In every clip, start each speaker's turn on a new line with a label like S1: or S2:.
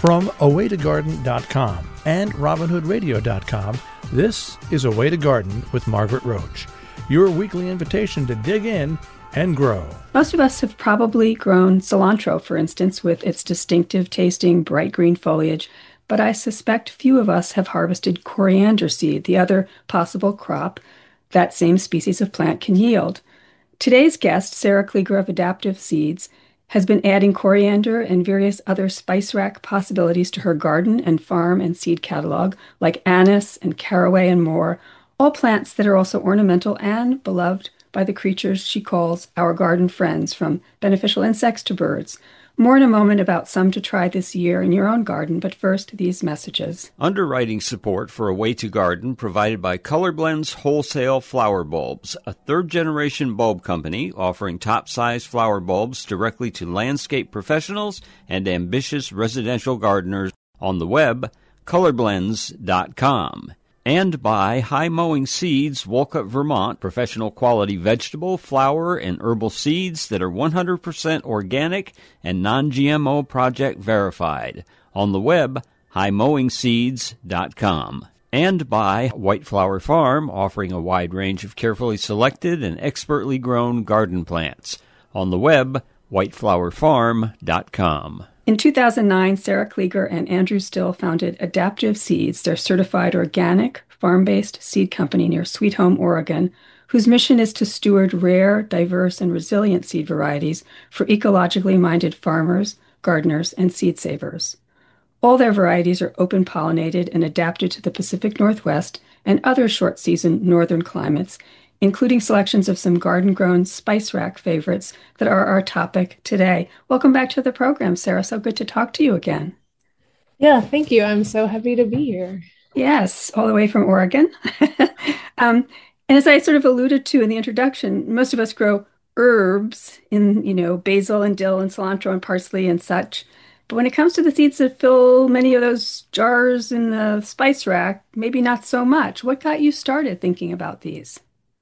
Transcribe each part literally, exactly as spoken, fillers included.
S1: From a way to garden dot com and robin hood radio dot com, this is A Way to Garden with Margaret Roach, your weekly invitation to dig in and grow.
S2: Most of us have probably grown cilantro, for instance, with its distinctive tasting bright green foliage, but I suspect few of us have harvested coriander seed, the other possible crop that same species of plant can yield. Today's guest, Sarah Klieger of Adaptive Seeds, has been adding coriander and various other spice rack possibilities to her garden and farm and seed catalog, like anise and caraway and more, all plants that are also ornamental and beloved by the creatures she calls our garden friends, from beneficial insects to birds. More in a moment about some to try this year in your own garden, but first, these messages.
S3: Underwriting support for A Way to Garden provided by Colorblends Wholesale Flower Bulbs, a third-generation bulb company offering top-size flower bulbs directly to landscape professionals and ambitious residential gardeners on the web, colorblends dot com. And by High Mowing Seeds, Wolcott, Vermont, professional quality vegetable, flower, and herbal seeds that are one hundred percent organic and non-G M O project verified. On the web, high mowing seeds dot com. And by White Flower Farm, offering a wide range of carefully selected and expertly grown garden plants. On the web, white flower farm dot com.
S2: In two thousand nine, Sarah Klieger and Andrew Still founded Adaptive Seeds, their certified organic, farm-based seed company near Sweet Home, Oregon, whose mission is to steward rare, diverse, and resilient seed varieties for ecologically minded farmers, gardeners, and seed savers. All their varieties are open-pollinated and adapted to the Pacific Northwest and other short-season northern climates, including selections of some garden-grown spice rack favorites that are our topic today. Welcome back to the program, Sarah. So good to talk to you again.
S4: Yeah, thank you. I'm so happy to be here.
S2: Yes, all the way from Oregon. um, and as I sort of alluded to in the introduction, most of us grow herbs in, you know, basil and dill and cilantro and parsley and such. But when it comes to the seeds that fill many of those jars in the spice rack, maybe not so much. What got you started thinking about these?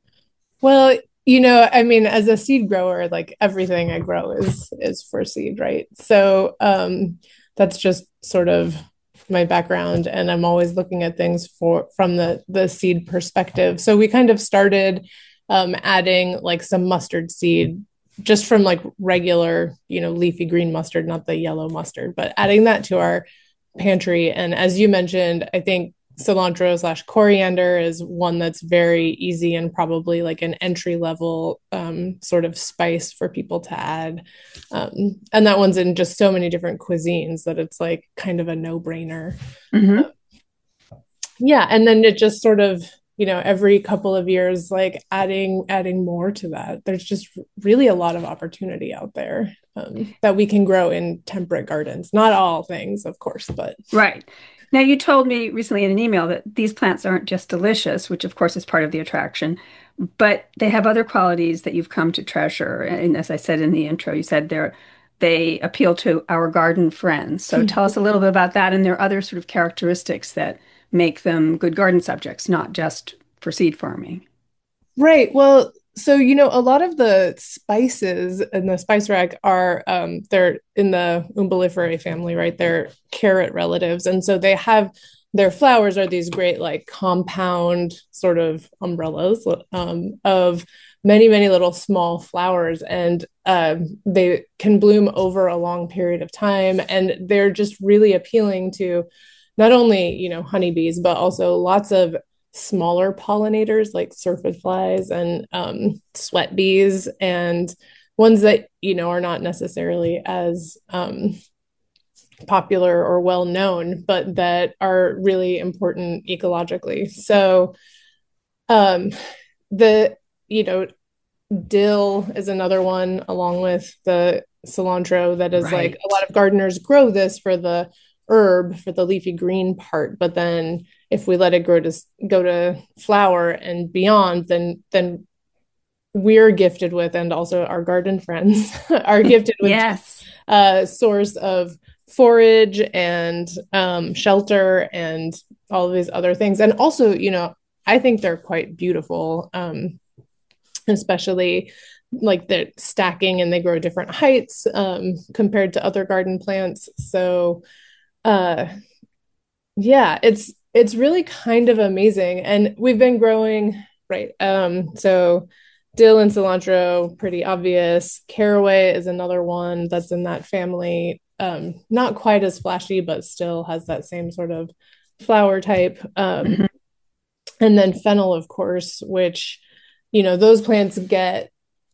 S4: Well, you know, I mean, as a seed grower, like everything I grow is is for seed, right? So um, that's just sort of my background, and I'm always looking at things for from the the seed perspective. So we kind of started um, adding like some mustard seed, just from like regular, you know, leafy green mustard, not the yellow mustard, but adding that to our pantry. And as you mentioned, I think cilantro slash coriander is one that's very easy and probably like an entry level um, sort of spice for people to add. Um, and that one's in just so many different cuisines that it's like kind of a no brainer. Mm-hmm. Uh, yeah. And then it just sort of, you know, every couple of years, like adding, adding more to that. There's just really a lot of opportunity out there um, that we can grow in temperate gardens. Not all things, of course, but.
S2: Right. Now, you told me recently in an email that these plants aren't just delicious, which of course is part of the attraction, but they have other qualities that you've come to treasure. And as I said in the intro, you said they're, they appeal to our garden friends. So mm-hmm. Tell us a little bit about that. And there are other sort of characteristics that make them good garden subjects, not just for seed farming.
S4: Right. Well, so, you know, a lot of the spices in the spice rack are, um, they're in the Umbelliferae family, right? They're carrot relatives. And so they have, their flowers are these great, like compound sort of umbrellas um, of many, many little small flowers. And um, they can bloom over a long period of time. And they're just really appealing to not only, you know, honeybees, but also lots of smaller pollinators like syrphid flies and um, sweat bees, and ones that, you know, are not necessarily as um, popular or well known, but that are really important ecologically. So um, the, you know, dill is another one, along with the cilantro, that is right. Like a lot of gardeners grow this for the herb, for the leafy green part, but then if we let it grow to go to flower and beyond, then then we're gifted with, and also our garden friends are gifted with
S2: yes.
S4: a source of forage and um, shelter and all of these other things. And also, you know, I think they're quite beautiful, um, especially like they're stacking and they grow different heights um, compared to other garden plants. So uh, yeah, it's it's really kind of amazing. And we've been growing, right? Um, so dill and cilantro, pretty obvious. Caraway is another one that's in that family. Um, not quite as flashy, but still has that same sort of flower type. Um,
S2: Mhm.
S4: and then fennel, of course, which, you know, those plants get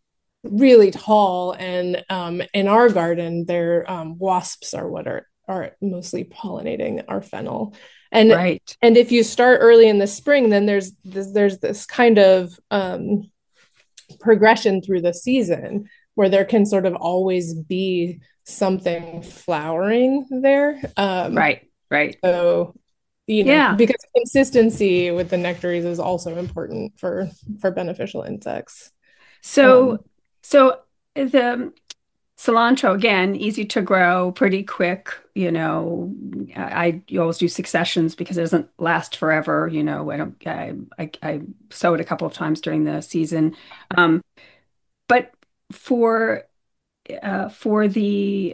S4: really tall. And um, in our garden, their um, wasps are what are are mostly pollinating our fennel. And
S2: Right.
S4: and if you start early in the spring, then there's this there's this kind of um, progression through the season where there can sort of always be something flowering there. Um,
S2: Right. Right.
S4: so you know,
S2: Yeah.
S4: because consistency with the nectaries is also important for for beneficial insects. Um,
S2: So, so the cilantro, again, easy to grow, pretty quick. You know, I, you always do successions because it doesn't last forever. You know, I don't, I, I, I sow it a couple of times during the season. Um, but for, uh, for the,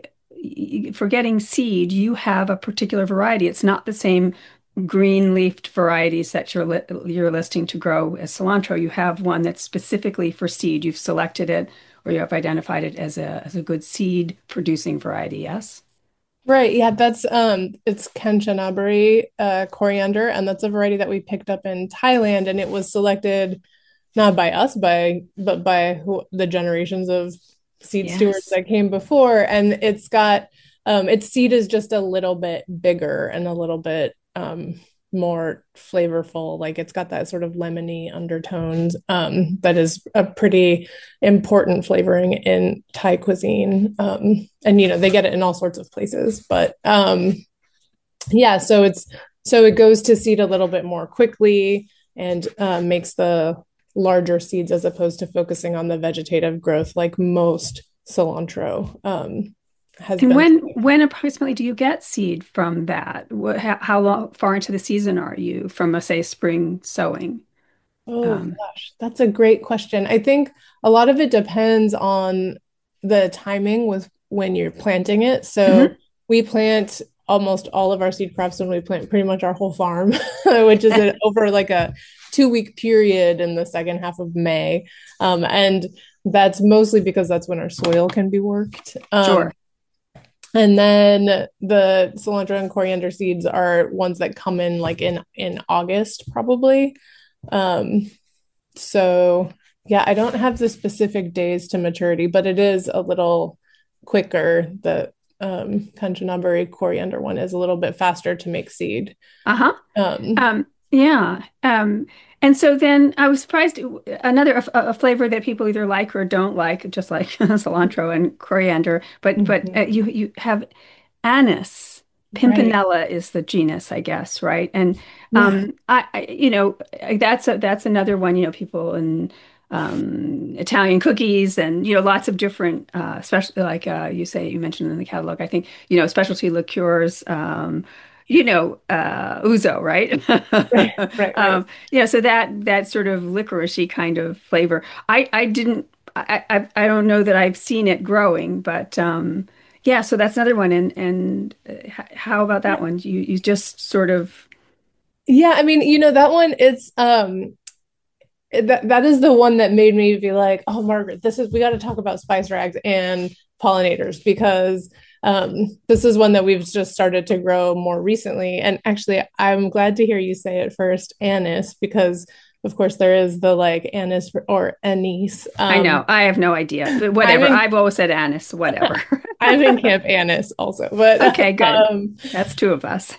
S2: for getting seed, you have a particular variety. It's not the same green leafed varieties that you're li you're listing to grow as cilantro. You have one that's specifically for seed. You've selected it or you have identified it as a as a good seed producing variety, yes?
S4: Right. Yeah, that's um it's Kanchanaburi uh coriander, and that's a variety that we picked up in Thailand, and it was selected not by us by but by who, the generations of seed stewards
S2: Yes.
S4: that came before. And it's got um its seed is just a little bit bigger and a little bit um more flavorful. Like it's got that sort of lemony undertones um that is a pretty important flavoring in Thai cuisine. Um, and you know, they get it in all sorts of places. But um, yeah, so it's so it goes to seed a little bit more quickly and uh, makes the larger seeds as opposed to focusing on the vegetative growth like most cilantro um, has
S2: And
S4: been.
S2: when when approximately do you get seed from that? What, how, how long far into the season are you from a say spring sowing?
S4: Oh
S2: Um,
S4: gosh, that's a great question. I think a lot of it depends on the timing with when you're planting it. So
S2: mhm.
S4: we plant almost all of our seed crops when we plant pretty much our whole farm, which is a, over like a two week period in the second half of May. Um, and that's mostly because that's when our soil can be worked. Um,
S2: Sure.
S4: and then the cilantro and coriander seeds are ones that come in like in in August probably. Um, so yeah, I don't have the specific days to maturity, but it is a little quicker. The um, Kanchanaburi coriander one is a little bit faster to make seed.
S2: Uh-huh.
S4: Um,
S2: Um, yeah. Um, and so then I was surprised another a, a flavor that people either like or don't like, just like cilantro and coriander, but but uh,
S4: mhm.
S2: you you have anise.
S4: Right.
S2: Pimpinella is the genus, I guess, right? And
S4: Yeah.
S2: um, I, I you know that's a, that's another one. You know, people in um, Italian cookies and you know lots of different, uh, especially like uh, you say you mentioned in the catalog. I think you know specialty liqueurs. Um, you know, uh, ouzo, right?
S4: Right. Right. Right.
S2: Um, you know, so that that sort of licoricey kind of flavor. I I didn't. I I, I don't know that I've seen it growing, but um, yeah. So that's another one. And and uh, h- how about that one? You you just sort of
S4: Yeah. I mean, you know, that one, it's um that that is the one that made me be like, oh, Margaret, this is we got to talk about spice rags and pollinators because um, this is one that we've just started to grow more recently. And actually, I'm glad to hear you say it first, anise, because of course there is the like anise or anise.
S2: I
S4: Um,
S2: know I have no idea, but
S4: I'm
S2: whatever.
S4: in
S2: I've always said anise, whatever.
S4: I'm in camp anise also, but
S2: Okay, good.
S4: um,
S2: That's two of us.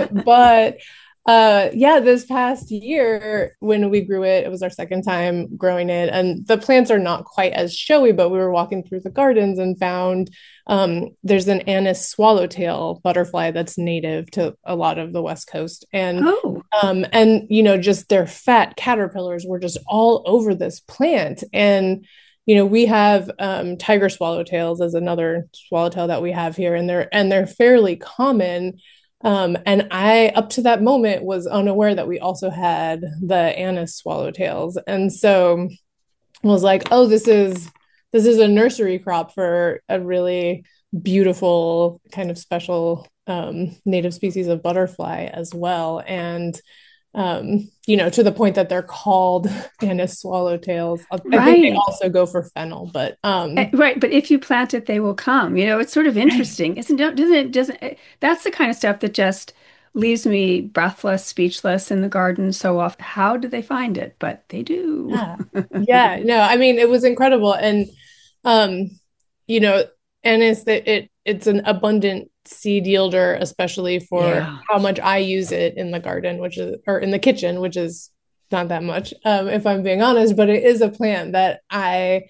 S4: but uh yeah, this past year when we grew it, it was our second time growing it, and the plants are not quite as showy, but we were walking through the gardens and found um there's an anise swallowtail butterfly that's native to a lot of the West Coast. And
S2: Oh,
S4: um and you know, just their fat caterpillars were just all over this plant. And you know, we have um, tiger swallowtails as another swallowtail that we have here, and they're and they're fairly common. Um, and I, up to that moment, was unaware that we also had the anise swallowtails, and so was like, oh, this is this is a nursery crop for a really beautiful kind of special um, native species of butterfly as well. And um, you know, to the point that they're called anise swallowtails. I think they
S2: Right.
S4: also go for fennel, but
S2: Uh,
S4: um,
S2: Right, but if you plant it, they will come. You know, it's sort of
S4: right.
S2: interesting, isn't it? Doesn't it? Doesn't it, that's the kind of stuff that just leaves me breathless, speechless in the garden so often. How do they find it? But they do.
S4: Yeah. Yeah. No, I mean, it was incredible. And um, you know, and it's that it it's an abundant seed yielder, especially for
S2: Yeah.
S4: how much I use it in the garden, which is or in the kitchen, which is not that much, um, if I'm being honest, but it is a plant that I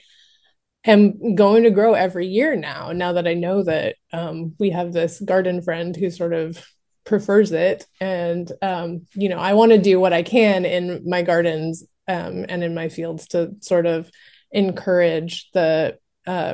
S4: am going to grow every year now, now that I know that um, we have this garden friend who sort of prefers it. And, um, you know, I want to do what I can in my gardens um, and in my fields to sort of encourage the uh,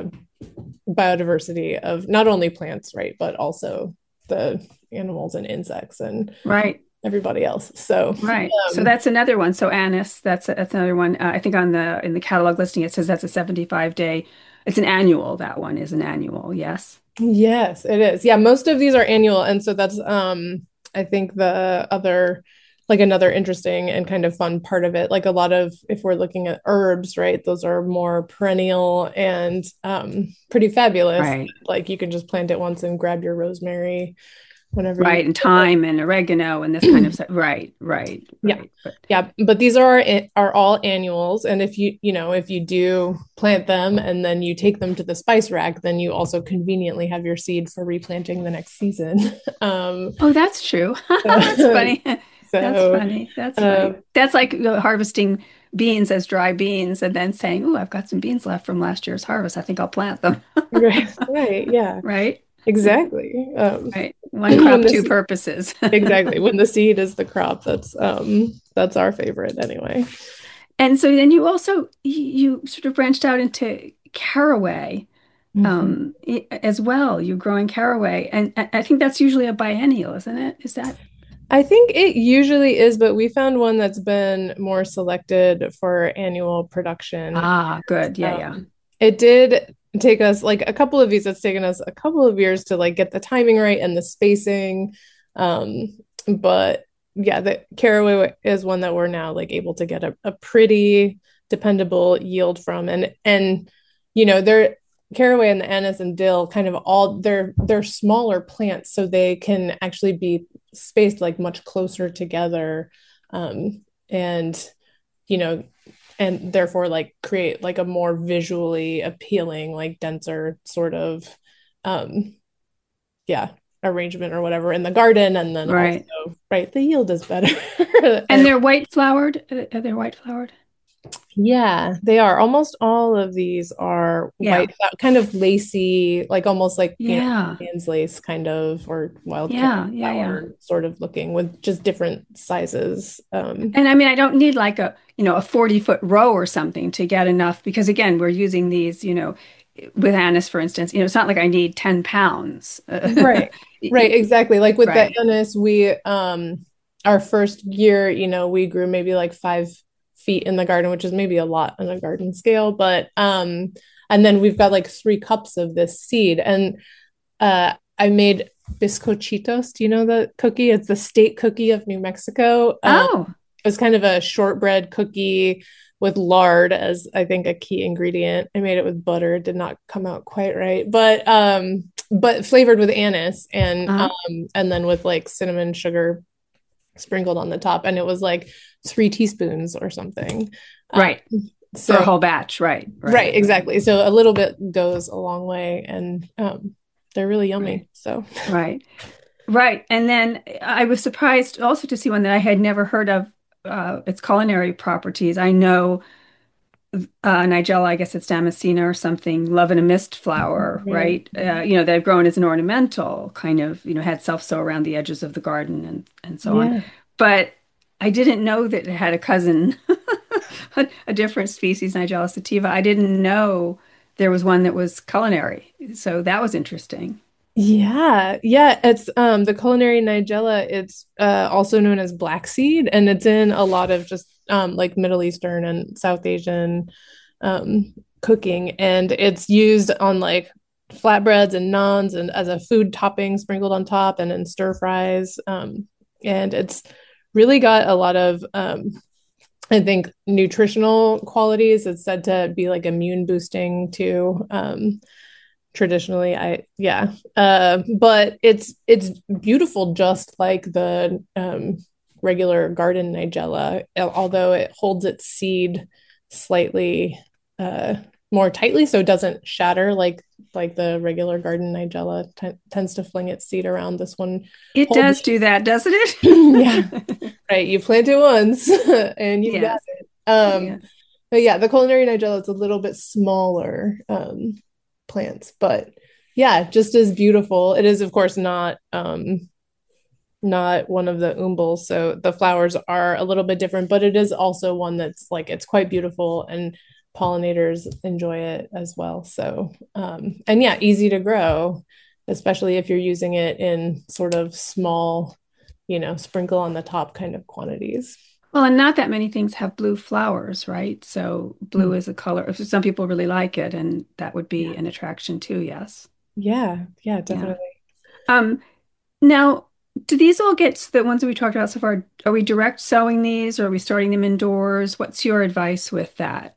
S4: biodiversity of not only plants, right, but also the animals and insects and
S2: Right.
S4: everybody else. So,
S2: Right. So
S4: um,
S2: that's another one. So anise, that's that's another one. Uh, I think on the in the catalog listing it says that's a seventy-five day. It's an annual. That one is an annual. Yes.
S4: yes, it is. Yeah, most of these are annual. And so that's um I think the other like another interesting and kind of fun part of it. Like a lot of if we're looking at herbs, right, those are more perennial and um pretty fabulous.
S2: Right.
S4: Like you can just plant it once and grab your rosemary whenever you
S2: Right. And thyme and oregano and this kind of stuff. Right. Right.
S4: yeah.
S2: Right. But
S4: Yeah, but these are are all annuals, and if you you know if you do plant them and then you take them to the spice rack, then you also conveniently have your seed for replanting the next season. Um,
S2: oh, that's true. That's
S4: so,
S2: funny. That's
S4: so
S2: funny. That's
S4: uh,
S2: funny. That's like uh, harvesting beans as dry beans and then saying, "Oh, I've got some beans left from last year's harvest. I think I'll plant them."
S4: right, right, yeah,
S2: Right?
S4: exactly. Um,
S2: Right. One
S4: when
S2: crop,
S4: the
S2: two
S4: se-
S2: purposes.
S4: exactly when the seed is the crop, that's um that's our favorite anyway.
S2: And so then you also you sort of branched out into caraway
S4: Mhm.
S2: um, i- as well. You're growing caraway, and I I think that's usually a biennial, isn't it? Is that?
S4: I think it usually is, but we found one that's been more selected for annual production.
S2: Ah, good. Yeah, yeah.
S4: Um, it did take us like a couple of these, it's taken us a couple of years to like get the timing right and the spacing. Um, but yeah, the caraway is one that we're now like able to get a, a pretty dependable yield from. And and you know, they're caraway and the anise and dill kind of all they're they're smaller plants, so they can actually be spaced like much closer together. Um, and you know, and therefore like create like a more visually appealing, like denser sort of um yeah, arrangement or whatever in the garden. And then also,
S2: Right.
S4: right, the yield is better.
S2: And
S4: And
S2: they're white flowered. Are they white flowered?
S4: yeah, they are. Almost all of these are
S2: Yeah.
S4: white, that kind of lacy, like almost like, you know,
S2: Yeah.
S4: man's lace kind of, or wildcat
S2: Yeah. Yeah. Yeah.
S4: flower sort of looking with just different sizes. Um,
S2: And I mean, I don't need like a, you know, a forty foot row or something to get enough because again, we're using these, you know, with anise, for instance, you know, it's not like I need ten pounds.
S4: right, right, exactly. Like with the
S2: Right.
S4: anise, we um our first year, you know, we grew maybe like five feet in the garden, which is maybe a lot on a garden scale, but um, and then we've got like three cups of this seed, and uh, I made bizcochitos. Do you know the cookie? It's the state cookie of New Mexico. Um,
S2: Oh,
S4: it was kind of a shortbread cookie with lard as I think a key ingredient. I made it with butter. It did not come out quite right, but um, but flavored with anise and
S2: uh-huh.
S4: um, and then with like cinnamon sugar sprinkled on the top, and it was like three teaspoons or something. Um,
S2: Right. For a
S4: so
S2: whole batch. Right. Right.
S4: right, exactly. So a little bit goes a long way, and um, they're really
S2: Right.
S4: yummy. So
S2: Right. Right. And then I was surprised also to see one that I had never heard of, uh, its culinary properties. I know uh, Nigella, I guess it's Damascena or something, love and a mist flower,
S4: right.
S2: right? Uh, you know, they've grown as an ornamental, kind of, you know, had self-sow around the edges of the garden and and so on.
S4: Yeah.
S2: But I didn't know that it had a cousin, a, a different species, Nigella sativa. I didn't know there was one that was culinary. So that was interesting.
S4: Yeah, yeah, it's um the culinary nigella. It's uh also known as black seed, and it's in a lot of just um like Middle Eastern and South Asian um cooking, and it's used on like flatbreads and naans and as a food topping sprinkled on top and in stir fries. Um, and it's really got a lot of, um, I think, nutritional qualities. It's said to be like immune boosting too. Um, traditionally, I yeah, uh, but it's it's beautiful, just like the um, regular garden nigella, although it holds its seed slightly uh, more tightly, so it doesn't shatter like like the regular garden nigella t- tends to fling its seed around. This one
S2: It
S4: holds
S2: does do that, doesn't
S4: yeah,
S2: it?
S4: right. You plant it once and you've got
S2: Yes.
S4: it. Um,
S2: Yes.
S4: but yeah, the culinary nigella is a little bit smaller um, plants, but yeah, just as beautiful. It is, of course, not um, not one of the umbels, so the flowers are a little bit different, but it is also one that's like it's quite beautiful and pollinators enjoy it as well. So um, and yeah, easy to grow, especially if you're using it in sort of small, you know, sprinkle on the top kind of quantities.
S2: Well, and not that many things have blue flowers, right? So blue is a color. Some people really like it, and that would be an attraction too, yes.
S4: Yeah, yeah,
S2: Yeah.
S4: definitely.
S2: Um, now, do these all get the ones that we talked about so far? Are we direct sowing these or are we starting them indoors? What's your advice with that?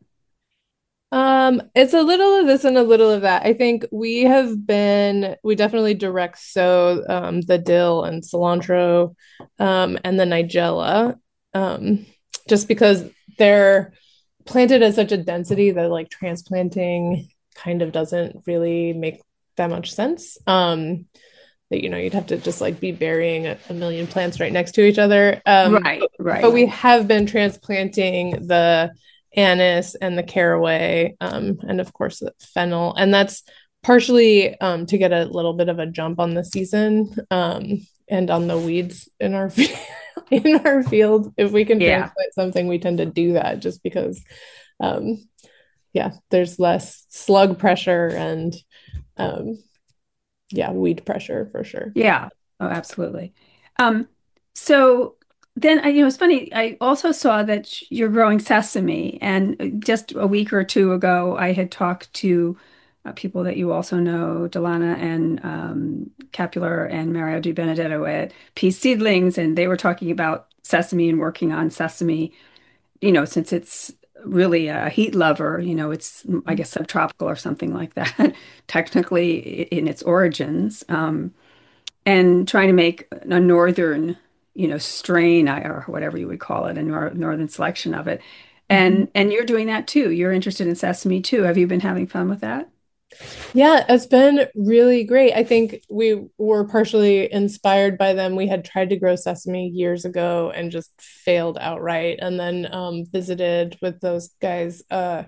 S4: Um, it's a little of this and a little of that. I think we have been, we definitely direct sow um, the dill and cilantro um, and the nigella um, just because they're planted at such a density that like transplanting kind of doesn't really make that much sense. Um, that you know you'd have to just like be burying a, a million plants right next to each other. Um,
S2: Right,
S4: but,
S2: right.
S4: but we have been transplanting the anise and the caraway, um, and of course the fennel, and that's partially um, to get a little bit of a jump on the season um, and on the weeds in our in our field. If we can
S2: Yeah.
S4: transplant something, we tend to do that just because, um, yeah, there's less slug pressure and um, yeah, weed pressure for sure.
S2: Yeah. Oh, absolutely. Um, so then I, you know, it's funny. I also saw that you're growing sesame, and just a week or two ago, I had talked to uh, people that you also know, Delana and um, Capular and Mario Di Benedetto at Pea Seedlings, and they were talking about sesame and working on sesame. You know, since it's really a heat lover, you know, it's I guess subtropical or something like that, technically in its origins. Um, and trying to make a northern, you know, strain or whatever you would call it, a nor northern selection of it.
S4: Mhm.
S2: And and you're doing that too. You're interested in sesame too. Have you been having fun with that?
S4: Yeah, it's been really great. I think we were partially inspired by them. We had tried to grow sesame years ago and just failed outright, and then um, visited with those guys uh,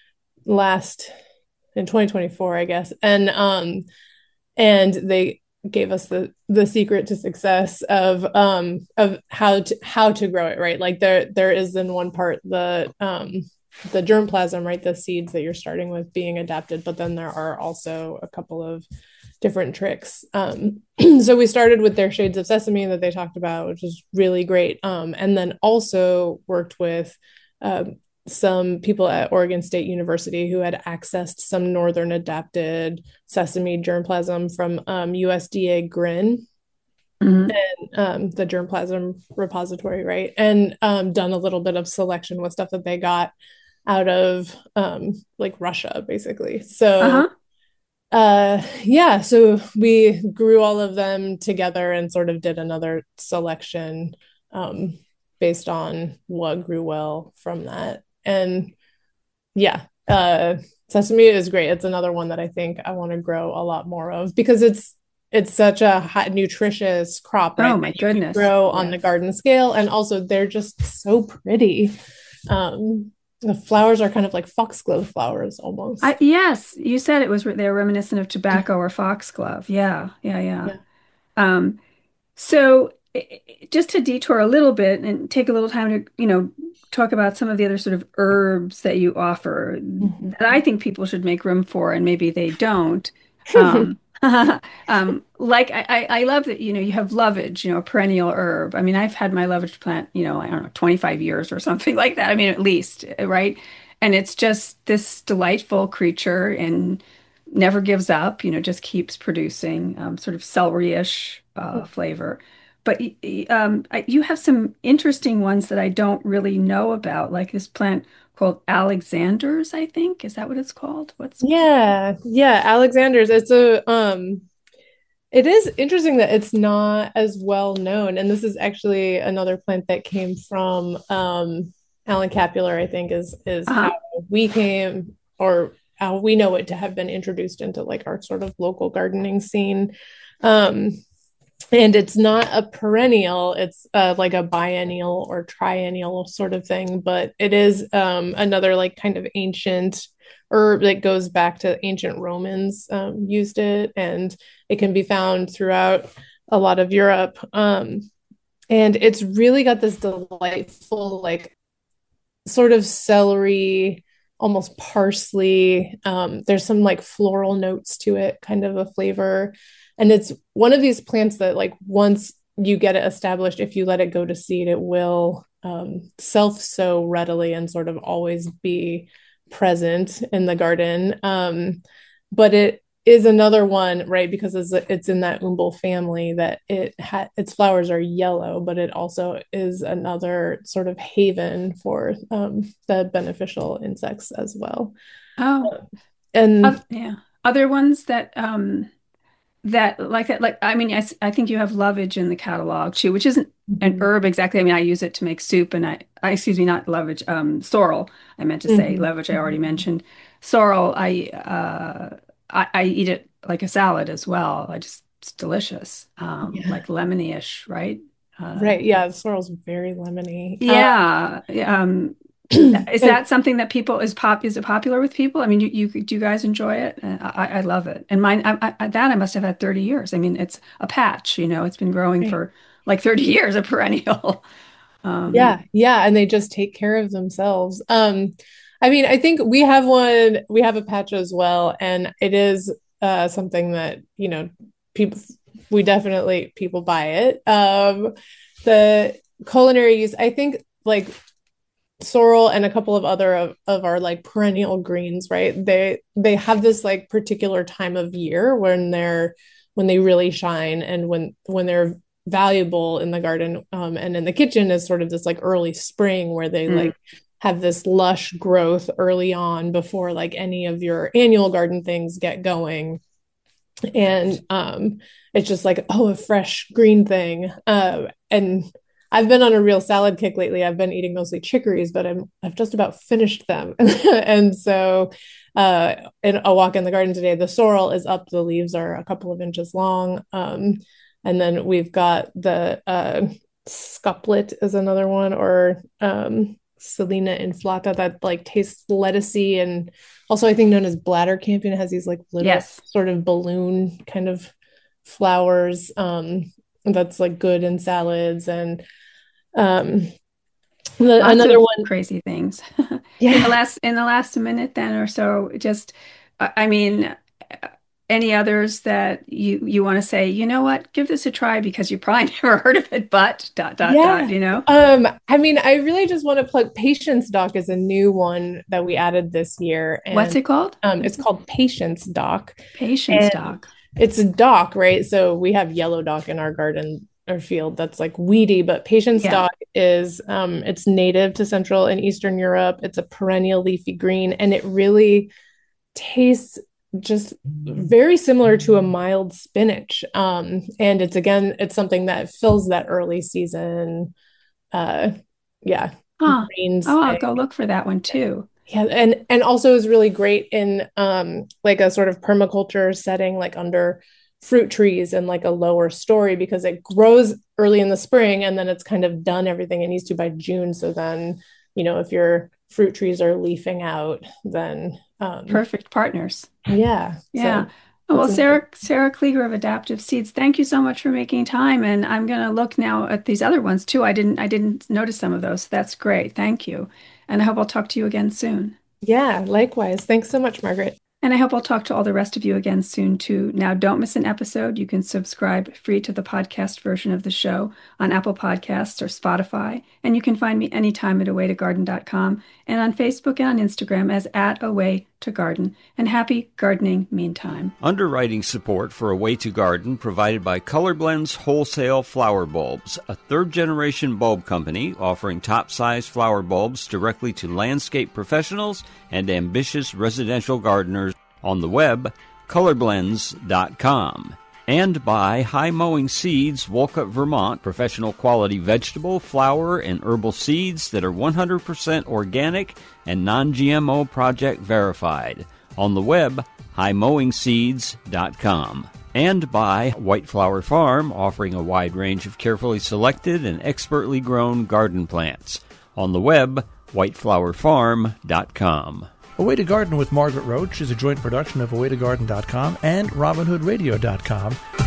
S4: last in twenty twenty-four, I guess, and um, and they gave us the the secret to success of um of how to how to grow it right. Like there there is in one part the um the germplasm, right, the seeds that you're starting with being adapted, but then there are also a couple of different tricks. Um, so we started with their shades of sesame that they talked about, which is really great. Um, and then also worked with um, some people at Oregon State University who had accessed some northern adapted sesame germplasm from um, U S D A GRIN,
S2: Mhm.
S4: um, the germplasm repository, right? And um, done a little bit of selection with stuff that they got out of um, like Russia, basically. So
S2: Uh-huh.
S4: uh, yeah, so we grew all of them together and sort of did another selection um, based on what grew well from that. And yeah, uh, sesame is great. It's another one that I think I want to grow a lot more of because it's it's such a high, nutritious crop, right?
S2: Oh my
S4: That you can
S2: goodness.
S4: grow on the
S2: Yes.
S4: garden scale, and also they're just so pretty. Um, the flowers are kind of like foxglove flowers
S2: I
S4: almost.
S2: yes, you said it was they're reminiscent of tobacco or foxglove. Yeah, yeah, yeah.
S4: Yeah.
S2: Um, So i- i- just to detour a little bit and take a little time to, you know, talk about some of the other sort of herbs that you offer that I think people should make room for, and maybe they don't. Um, um, like I, I I love that, you know, you have lovage, you know, a perennial herb. I mean, I've had my lovage plant, you know, I don't know, twenty-five years or something like that. I mean, at least, right? and it's just this delightful creature and never gives up, you know, just keeps producing um, sort of celery-ish uh, flavor. But y- y- um, I, you have some interesting ones that I don't really know about, like this plant called Alexander's, I think. Is that what it's called? What's
S4: Yeah, yeah, Alexander's. It's a um it is interesting that it's not as well known. And this is actually another plant that came from um Alan Capular, I think, is is how
S2: uh
S4: we came or how we know it to have been introduced into like our sort of local gardening scene. Um, and it's not a perennial, it's uh, like a biennial or triennial sort of thing, but it is um, another like kind of ancient herb that goes back to ancient Romans um, used it, and it can be found throughout a lot of Europe. Um, and it's really got this delightful, like sort of celery, almost parsley. Um, there's some like floral notes to it, kind of a flavor. And it's one of these plants that, like, once you get it established, if you let it go to seed, it will um, self sow readily and sort of always be present in the garden. Um, but it is another one, right? Because it's, it's in that umbel family that it had its flowers are yellow, but it also is another sort of haven for um, the beneficial insects as well.
S2: oh,
S4: And
S2: uh, yeah. Other ones that um that like that like I mean I, s- I think you have lovage in the catalog too, which isn't an
S4: Mhm.
S2: herb exactly. I mean I use it to make soup, and I, I excuse me, not lovage, um sorrel. I meant to say
S4: Mhm.
S2: lovage, I already mentioned. Sorrel, I uh I, I eat it like a salad as well. I just it's delicious. Um
S4: Yeah,
S2: like lemony-ish, right? Uh
S4: right. Yeah, the sorrel's very lemony. Uh,
S2: yeah. Um is
S4: and
S2: that something that people is pop is it popular with people? I mean, you, you do you guys enjoy it? Uh, I, I love it. And mine I, I, that I must have had thirty years. I mean, it's a patch, you know, it's been growing
S4: right.
S2: for like thirty years, a perennial. Um,
S4: Yeah, yeah, and they just take care of themselves. Um, I mean, I think we have one, we have a patch as well, and it is uh something that, you know, people we definitely people buy it. Um, the culinary use, I think like sorrel and a couple of other of, of our like perennial greens, right? They they have this like particular time of year when they're when they really shine, and when when they're valuable in the garden um, and in the kitchen is sort of this like early spring where they
S2: mm,
S4: like have this lush growth early on before like any of your annual garden things get going. And um it's just like, oh, a fresh green thing. Uh, and I've been on a real salad kick lately. I've been eating mostly chicories, but I'm I've just about finished them. And so uh in a walk in the garden today, the sorrel is up, the leaves are a couple of inches long. Um and then we've got the uh scuplet is another one, or um Selena inflata, that like tastes lettucey, and also I think known as bladder campion. It has these like little
S2: yes.
S4: sort of balloon kind of flowers, um that's like good in salads. And um the,
S2: Lots
S4: another
S2: of
S4: one,
S2: crazy things. In the
S4: yeah.
S2: last in the last minute then or so, just I I mean, uh, any others that you you want to say, you know what, give this a try because you probably never heard of it, but dot dot dot,
S4: Yeah.
S2: you know?
S4: Um, I mean, I really just want to plug Patience Doc is a new one that we added this year,
S2: What's
S4: and
S2: it called?
S4: um,
S2: What is
S4: it's
S2: it?
S4: called Patience Doc.
S2: Patience
S4: And
S2: doc.
S4: it's a dock, right? So we have yellow dock in our garden or field that's like weedy, but Patience
S2: Yeah.
S4: dock is um, it's native to Central and Eastern Europe. It's a perennial leafy green, and it really tastes just very similar to a mild spinach. Um, and it's again, it's something that fills that early season, uh, yeah,
S2: Huh.
S4: greens
S2: Oh, I'll
S4: thing.
S2: go look for that one too.
S4: Yeah, and and also is really great in um like a sort of permaculture setting, like under fruit trees and like a lower story, because it grows early in the spring and then it's kind of done everything it needs to by June. So then, you know, if your fruit trees are leafing out, then um
S2: Perfect partners.
S4: yeah,
S2: Yeah.
S4: so
S2: Oh,
S4: that's
S2: well,
S4: another.
S2: Sarah, Sarah Klieger of Adaptive Seeds, thank you so much for making time. And I'm going to look now at these other ones too. I didn't, I didn't notice some of those. That's great. Thank you. And I hope I'll talk to you again soon.
S4: Yeah, likewise. Thanks so much, Margaret.
S2: And I hope I'll talk to all the rest of you again soon, too. Now, don't miss an episode. You can subscribe free to the podcast version of the show on Apple Podcasts or Spotify. And you can find me anytime at away to garden dot com and on Facebook and on Instagram as at away to garden. And happy gardening meantime.
S3: Underwriting support for A Way to Garden provided by Colorblends Wholesale Flower Bulbs, a third-generation bulb company offering top-size flower bulbs directly to landscape professionals and ambitious residential gardeners on the web, colorblends dot com. And by High Mowing Seeds, Wolcott, Vermont, professional quality vegetable, flower, and herbal seeds that are one hundred percent organic and non-G M O project verified. On the web, high mowing seeds dot com. And by White Flower Farm, offering a wide range of carefully selected and expertly grown garden plants. On the web, white flower farm dot com.
S1: A Way to Garden with Margaret Roach is a joint production of away to garden dot com and robin hood radio dot com.